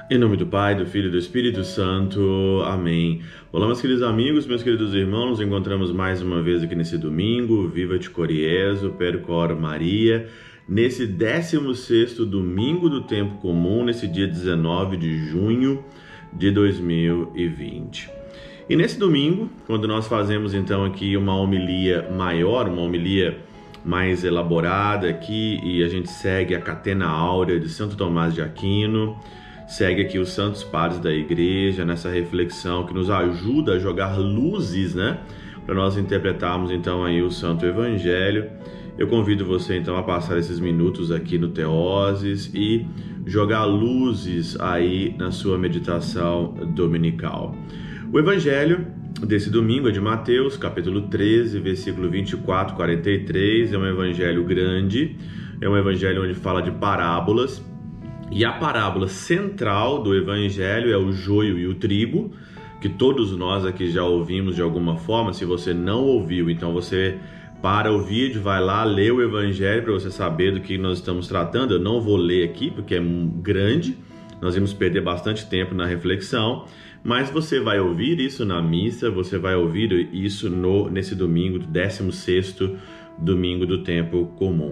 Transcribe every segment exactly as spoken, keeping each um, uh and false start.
Em nome do Pai, do Filho e do Espírito Santo. Amém. Olá, meus queridos amigos, meus queridos irmãos. Nos encontramos mais uma vez aqui nesse domingo. Viva te Coriezo, percor Maria. Nesse décimo sexto domingo do tempo comum, nesse dia dezenove de junho de dois mil e vinte. E nesse domingo, quando nós fazemos então aqui uma homilia maior, uma homilia mais elaborada aqui, e a gente segue a Catena Áurea de Santo Tomás de Aquino, segue aqui os santos padres da igreja nessa reflexão que nos ajuda a jogar luzes, né, para nós interpretarmos então aí o Santo Evangelho. Eu convido você então a passar esses minutos aqui no Teoses e jogar luzes aí na sua meditação dominical. O Evangelho desse domingo é de Mateus, capítulo treze, versículo vinte e quatro, quarenta e três. É um evangelho grande, é um evangelho onde fala de parábolas. E a parábola central do evangelho é o joio e o trigo, que todos nós aqui já ouvimos de alguma forma. Se você não ouviu, então você para o vídeo, vai lá ler o evangelho para você saber do que nós estamos tratando. Eu não vou ler aqui porque é grande, nós vamos perder bastante tempo na reflexão, mas você vai ouvir isso na missa, você vai ouvir isso no, nesse domingo, décimo sexto domingo do tempo comum.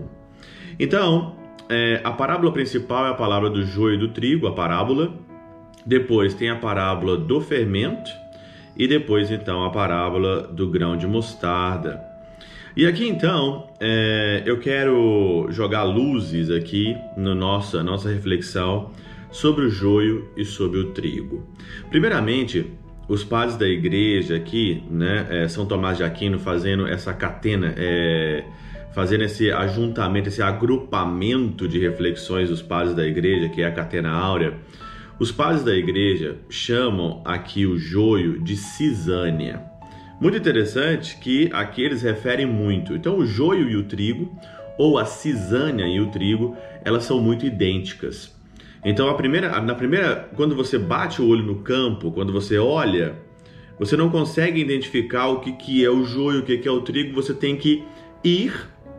Então, É, a parábola principal é a parábola do joio e do trigo, a parábola. Depois tem a parábola do fermento e depois então a parábola do grão de mostarda. E aqui então é, eu quero jogar luzes aqui na nossa, nossa reflexão sobre o joio e sobre o trigo. Primeiramente, os padres da igreja aqui, né, é, São Tomás de Aquino fazendo essa catena, é, fazendo esse ajuntamento, esse agrupamento de reflexões dos padres da igreja, que é a Catena Áurea. Os padres da igreja chamam aqui o joio de cisânia. Muito interessante que aqui eles referem muito. Então o joio e o trigo, ou a cisânia e o trigo, elas são muito idênticas. Então a primeira, na primeira, quando você bate o olho no campo, quando você olha, você não consegue identificar o que, que é o joio, o que, que é o trigo. Você tem que ir,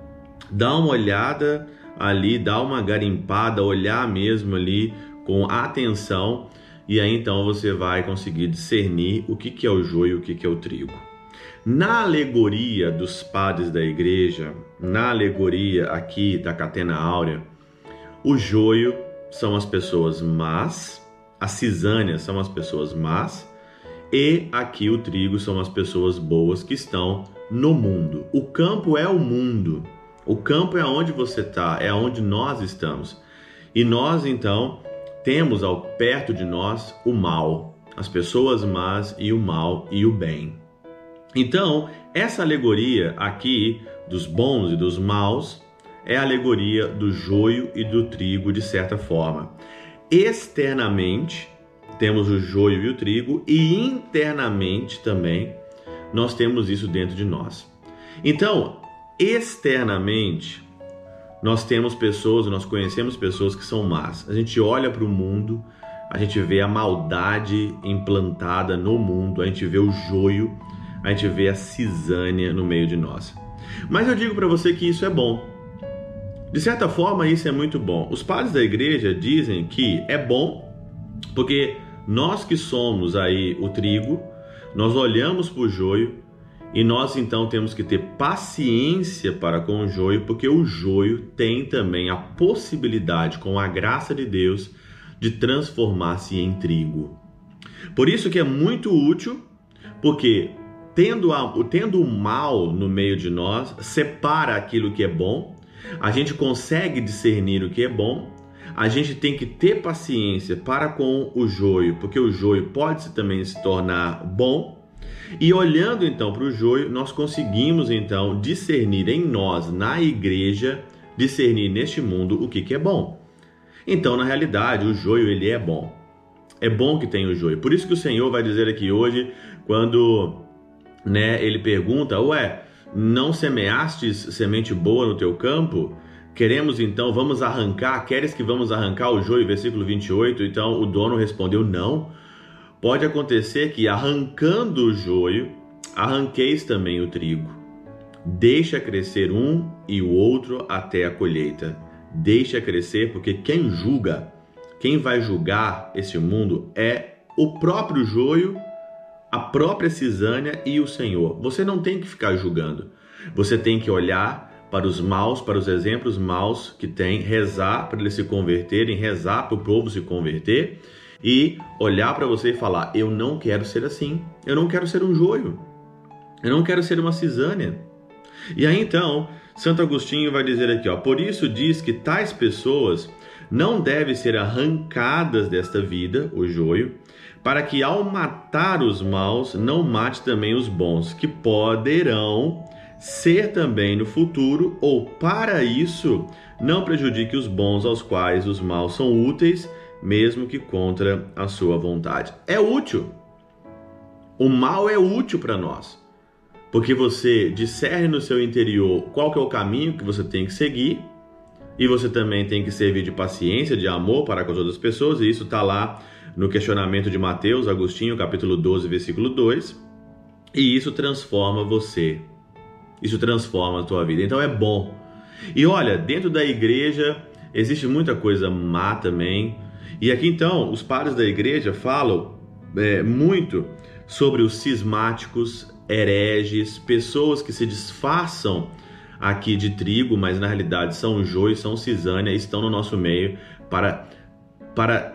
dá uma olhada ali, dá uma garimpada, olhar mesmo ali com atenção, e aí então você vai conseguir discernir o que, que é o joio e o que, que é o trigo. Na alegoria dos padres da igreja, na alegoria aqui da Catena Áurea, o joio são as pessoas más, as cisânias são as pessoas más, e aqui o trigo são as pessoas boas que estão no mundo. O campo é o mundo. O campo é onde você está, é onde nós estamos. E nós, então, temos ao perto de nós o mal, as pessoas más e o mal e o bem. Então, essa alegoria aqui dos bons e dos maus é a alegoria do joio e do trigo, de certa forma. Externamente, temos o joio e o trigo, e internamente também nós temos isso dentro de nós. Então, externamente, nós temos pessoas, nós conhecemos pessoas que são más. A gente olha para o mundo, a gente vê a maldade implantada no mundo, a gente vê o joio, a gente vê a cisânia no meio de nós. Mas eu digo para você que isso é bom. De certa forma, isso é muito bom. Os padres da igreja dizem que é bom porque nós que somos aí o trigo, nós olhamos para o joio e nós então temos que ter paciência para com o joio, porque o joio tem também a possibilidade, com a graça de Deus, de transformar-se em trigo. Por isso que é muito útil, porque tendo, a, tendo o mal no meio de nós, separa aquilo que é bom, a gente consegue discernir o que é bom. A gente tem que ter paciência para com o joio, porque o joio pode também se tornar bom. E olhando então para o joio, nós conseguimos então discernir em nós, na igreja, discernir neste mundo o que, que é bom. Então, na realidade, o joio ele é bom. É bom que tenha o joio. Por isso que o Senhor vai dizer aqui hoje, quando né, ele pergunta, ué, não semeastes semente boa no teu campo? Queremos então, vamos arrancar, queres que vamos arrancar o joio? Versículo vinte e oito, então o dono respondeu, não. Pode acontecer que arrancando o joio, arranqueis também o trigo. Deixa crescer um e o outro até a colheita. Deixa crescer, porque quem julga quem vai julgar esse mundo é o próprio joio, a própria cisânia e o Senhor. Você não tem que ficar julgando. Você tem que olhar para os maus, para os exemplos maus que tem, rezar para eles se converterem, rezar para o povo se converter e olhar para você e falar: eu não quero ser assim, eu não quero ser um joio, eu não quero ser uma cisânia. E aí então, Santo Agostinho vai dizer aqui, ó, por isso diz que tais pessoas não devem ser arrancadas desta vida, o joio, para que ao matar os maus, não mate também os bons, que poderão ser também no futuro, ou para isso, não prejudique os bons aos quais os maus são úteis, mesmo que contra a sua vontade. É útil. O mal é útil para nós, porque você discerne no seu interior qual que é o caminho que você tem que seguir, e você também tem que servir de paciência, de amor para com as outras pessoas, e isso está lá no questionamento de Mateus, Agostinho, capítulo doze, versículo dois, e isso transforma você, isso transforma a tua vida, então é bom. E olha, dentro da igreja existe muita coisa má também, e aqui então os padres da igreja falam é, muito sobre os cismáticos, hereges, pessoas que se disfarçam aqui de trigo, mas na realidade são joio, são cisânia, estão no nosso meio para, para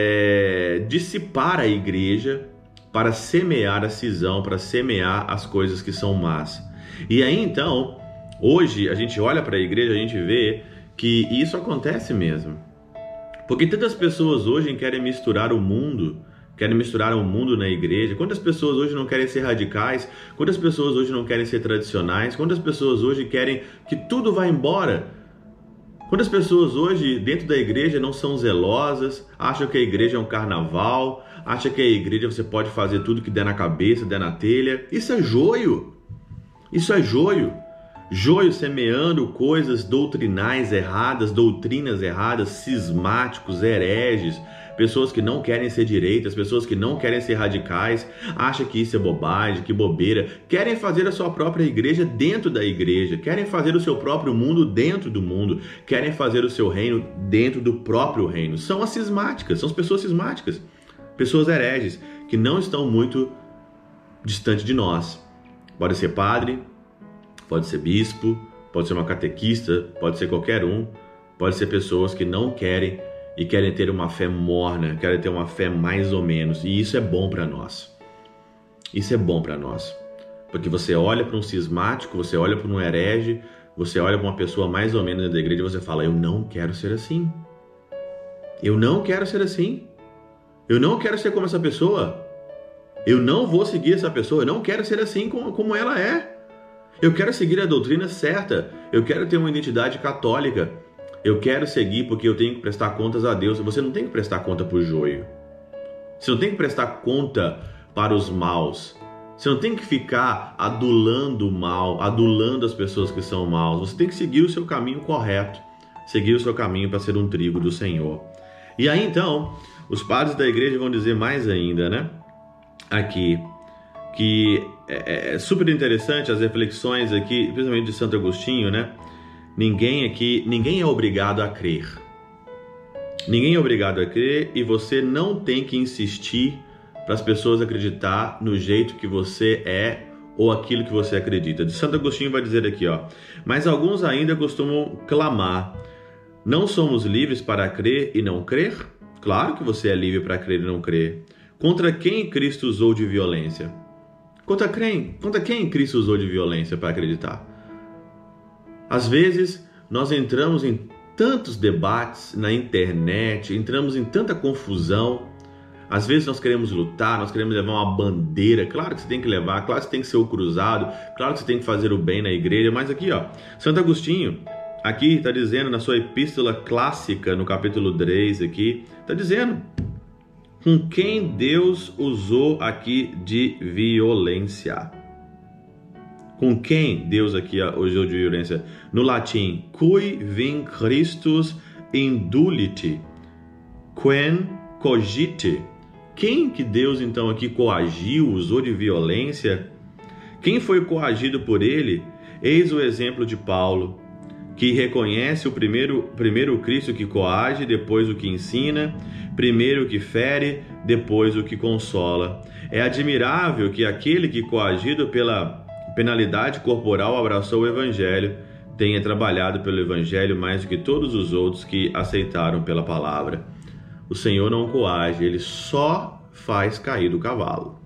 é, dissipar a igreja, para semear a cisão, para semear as coisas que são más. E aí então, hoje a gente olha para a igreja, a gente vê que isso acontece mesmo. Porque tantas pessoas hoje querem misturar o mundo, querem misturar o mundo na igreja. Quantas pessoas hoje não querem ser radicais? Quantas pessoas hoje não querem ser tradicionais? Quantas pessoas hoje querem que tudo vá embora? Quantas pessoas hoje dentro da igreja não são zelosas, acham que a igreja é um carnaval, acham que a igreja você pode fazer tudo que der na cabeça, der na telha? Isso é joio. Isso é joio. Joio semeando coisas doutrinais erradas, doutrinas erradas, cismáticos, hereges, pessoas que não querem ser direitas, pessoas que não querem ser radicais, acham que isso é bobagem, que bobeira, querem fazer a sua própria igreja dentro da igreja, querem fazer o seu próprio mundo dentro do mundo, querem fazer o seu reino dentro do próprio reino. São as cismáticas, são as pessoas cismáticas, pessoas hereges, que não estão muito distante de nós. Pode ser padre, pode ser bispo, pode ser uma catequista, pode ser qualquer um, pode ser pessoas que não querem e querem ter uma fé morna, querem ter uma fé mais ou menos, e isso é bom para nós. Isso é bom para nós, porque você olha para um cismático, você olha para um herege, você olha para uma pessoa mais ou menos da igreja e você fala: eu não quero ser assim, eu não quero ser assim, eu não quero ser como essa pessoa, eu não vou seguir essa pessoa, eu não quero ser assim como, como ela é, eu quero seguir a doutrina certa, eu quero ter uma identidade católica, eu quero seguir porque eu tenho que prestar contas a Deus. Você não tem que prestar conta para o joio. Você não tem que prestar conta para os maus. Você não tem que ficar adulando o mal, adulando as pessoas que são maus. Você tem que seguir o seu caminho correto. Seguir o seu caminho para ser um trigo do Senhor. E aí então, os padres da igreja vão dizer mais ainda, né? Aqui, que é, é super interessante as reflexões aqui, principalmente de Santo Agostinho, né? Ninguém aqui, ninguém é obrigado a crer. Ninguém é obrigado a crer e você não tem que insistir para as pessoas acreditar no jeito que você é ou aquilo que você acredita. De Santo Agostinho vai dizer aqui, ó: mas alguns ainda costumam clamar: não somos livres para crer e não crer? Claro que você é livre para crer e não crer. Contra quem Cristo usou de violência? Contra quem, contra quem Cristo usou de violência para acreditar? Às vezes, nós entramos em tantos debates na internet, entramos em tanta confusão. Às vezes nós queremos lutar, nós queremos levar uma bandeira. Claro que você tem que levar, claro que você tem que ser o cruzado, claro que você tem que fazer o bem na igreja. Mas aqui, ó, Santo Agostinho, aqui está dizendo na sua epístola clássica, no capítulo três aqui, está dizendo com quem Deus usou aqui de violência. Com quem Deus aqui usou de violência? No latim, cui vim Christus indulite, quem cogite. Quem que Deus então aqui coagiu, usou de violência? Quem foi coagido por ele? Eis o exemplo de Paulo, que reconhece o primeiro, primeiro o Cristo que coage, depois o que ensina, primeiro o que fere, depois o que consola. É admirável que aquele que, coagido pela penalidade corporal, abraçou o Evangelho, tenha trabalhado pelo Evangelho mais do que todos os outros que aceitaram pela palavra. O Senhor não coage, Ele só faz cair do cavalo.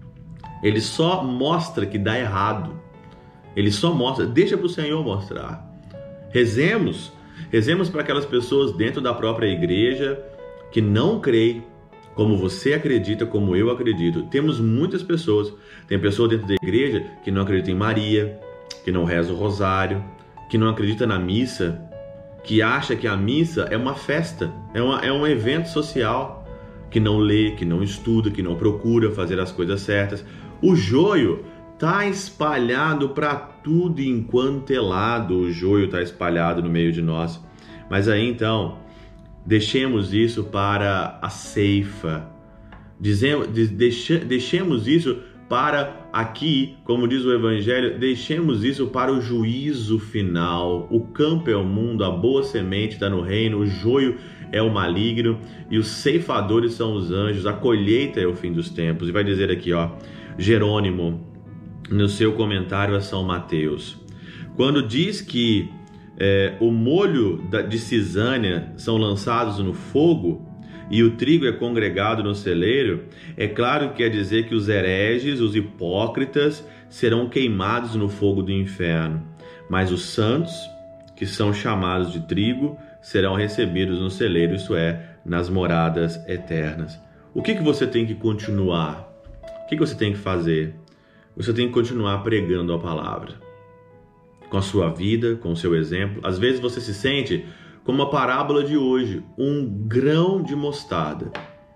Ele só mostra que dá errado. Ele só mostra, deixa para o Senhor mostrar. Rezemos, rezemos para aquelas pessoas dentro da própria igreja que não creem como você acredita, como eu acredito. Temos muitas pessoas, tem pessoas dentro da igreja que não acreditam em Maria, que não reza o rosário, que não acredita na missa, que acha que a missa é uma festa, é, uma, é um evento social, que não lê, que não estuda, que não procura fazer as coisas certas. O joio está espalhado para tudo enquanto é lado, o joio está espalhado no meio de nós. Mas aí então, deixemos isso para a ceifa, Dizemos, deixemos isso para aqui, como diz o Evangelho, deixemos isso para o juízo final. O campo é o mundo, a boa semente está no reino, o joio é o maligno e os ceifadores são os anjos, a colheita é o fim dos tempos. E vai dizer aqui, ó, Jerônimo, no seu comentário a São Mateus, quando diz que é, o molho de cisânia são lançados no fogo e o trigo é congregado no celeiro, é claro que quer dizer que os hereges, os hipócritas, serão queimados no fogo do inferno, mas os santos, que são chamados de trigo, serão recebidos no celeiro, isso é, nas moradas eternas. O que, que você tem que continuar? O que, que você tem que fazer? Você tem que continuar pregando a palavra, com a sua vida, com o seu exemplo. Às vezes você se sente como a parábola de hoje, um grão de mostarda.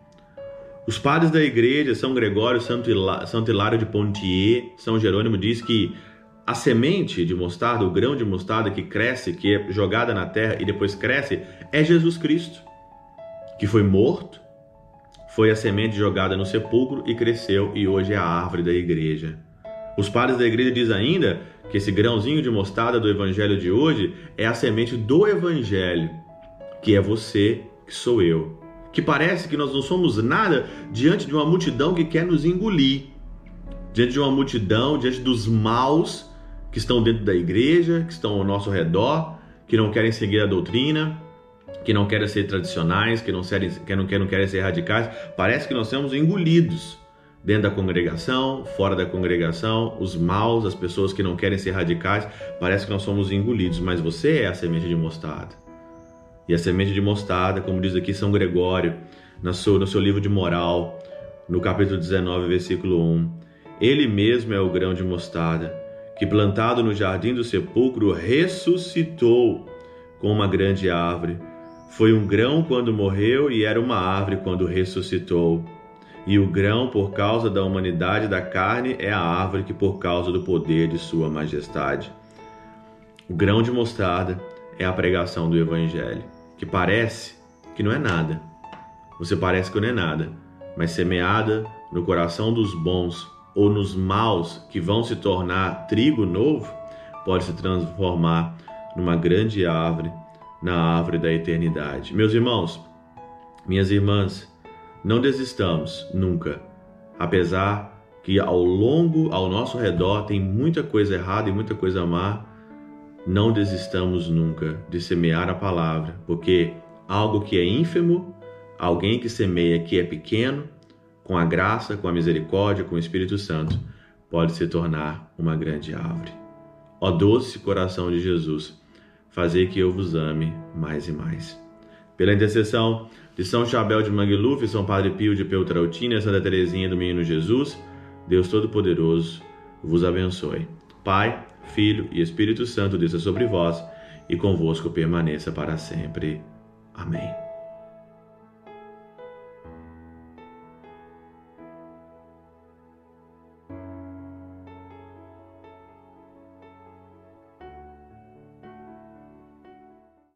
Os padres da igreja, São Gregório, Santo Hilário de Poitiers, São Jerônimo, diz que a semente de mostarda, o grão de mostarda que cresce, que é jogada na terra e depois cresce, é Jesus Cristo, que foi morto, foi a semente jogada no sepulcro e cresceu, e hoje é a árvore da igreja. Os padres da igreja dizem ainda que esse grãozinho de mostarda do evangelho de hoje é a semente do evangelho, que é você, que sou eu. Que parece que nós não somos nada diante de uma multidão que quer nos engolir. Diante de uma multidão, diante dos maus que estão dentro da igreja, que estão ao nosso redor, que não querem seguir a doutrina, que não querem ser tradicionais, que não querem, que não, que não querem ser radicais. Parece que nós somos engolidos dentro da congregação, fora da congregação, os maus, as pessoas que não querem ser radicais, parece que nós somos engolidos, mas você é a semente de mostarda. E a semente de mostarda, como diz aqui São Gregório, no seu, no seu livro de moral, no capítulo dezenove, versículo um, ele mesmo é o grão de mostarda, que plantado no jardim do sepulcro, ressuscitou com uma grande árvore. Foi um grão quando morreu e era uma árvore quando ressuscitou. E o grão, por causa da humanidade da carne, é a árvore que por causa do poder de sua majestade. O grão de mostarda é a pregação do evangelho, que parece que não é nada. Você parece que não é nada, mas semeada no coração dos bons ou nos maus que vão se tornar trigo novo, pode se transformar numa grande árvore, na árvore da eternidade. Meus irmãos, minhas irmãs, não desistamos nunca, apesar que ao longo, ao nosso redor tem muita coisa errada e muita coisa má. Não desistamos nunca de semear a palavra, porque algo que é ínfimo, alguém que semeia que é pequeno, com a graça, com a misericórdia, com o Espírito Santo, pode se tornar uma grande árvore. Ó doce coração de Jesus, fazei que eu vos ame mais e mais. Pela intercessão de São Chabel de Mangluf, São Padre Pio de Peltrautina e Santa Teresinha do Menino Jesus, Deus Todo-Poderoso vos abençoe. Pai, Filho e Espírito Santo desça sobre vós e convosco permaneça para sempre. Amém.